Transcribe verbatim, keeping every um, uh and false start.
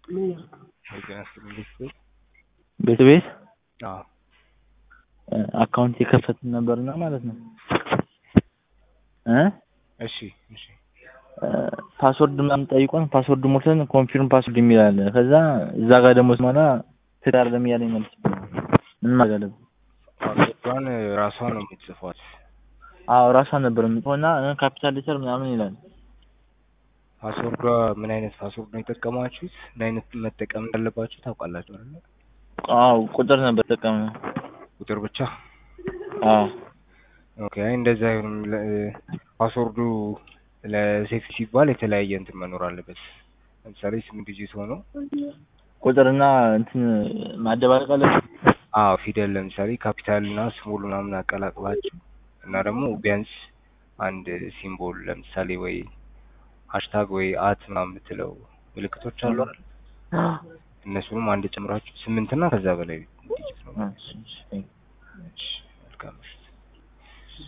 ቤት ቤት አዎ አካውንት የከፈትን ነበርና ማለት ነው እ እሺ እሺ ፓስወርድ ምናምን ጠይቆን ፓስወርድ ሞልተን ኮንፊርም ፓስወርድ የሚል አለ። ከዛ እዛ ጋር ደግሞ ስሞላ ትክክል አይደለም እያለኝ መልስ ምን ማለት አለብኝ? ፓስወርዷን ራሷ ነው የምትጽፏት። አዎ ራሷ ነበር የምትሆና ካፒታል ሌተር ምናምን ይላል። ፓስወርዷ ምን አይነት ፓስወርድ ነው የተጠቀማችሁት? ምን አይነት መጠቀም እንዳለባችሁ ታውቃላችሁ አይደል? አዎ ቁጥር ነበር ተጠቀምነው። ቁጥር ብቻ? አዎ ኦኬ እንደዛ ይሁን። ፓስወርዱ ለሴፍ ሲባል የተለያየ እንትን መኖር አለበት። ለምሳሌ ስምንት ዲጂት ሆኖ ቁጥርና እንትን ማደባለቅ አለበት። አዎ ፊደል ለምሳሌ ካፒታል እና ስሞል ምናምን አቀላቅላችሁ እና ደግሞ ቢያንስ አንድ ሲምቦል ለምሳሌ ወይ ሃሽታግ ወይ አት ምናምን የምትለው ምልክቶች አሉ አይደል? እነሱንም አንድ ጨምራችሁ ስምንት እና ከዛ በላይ ዲጂት ነው። እሺ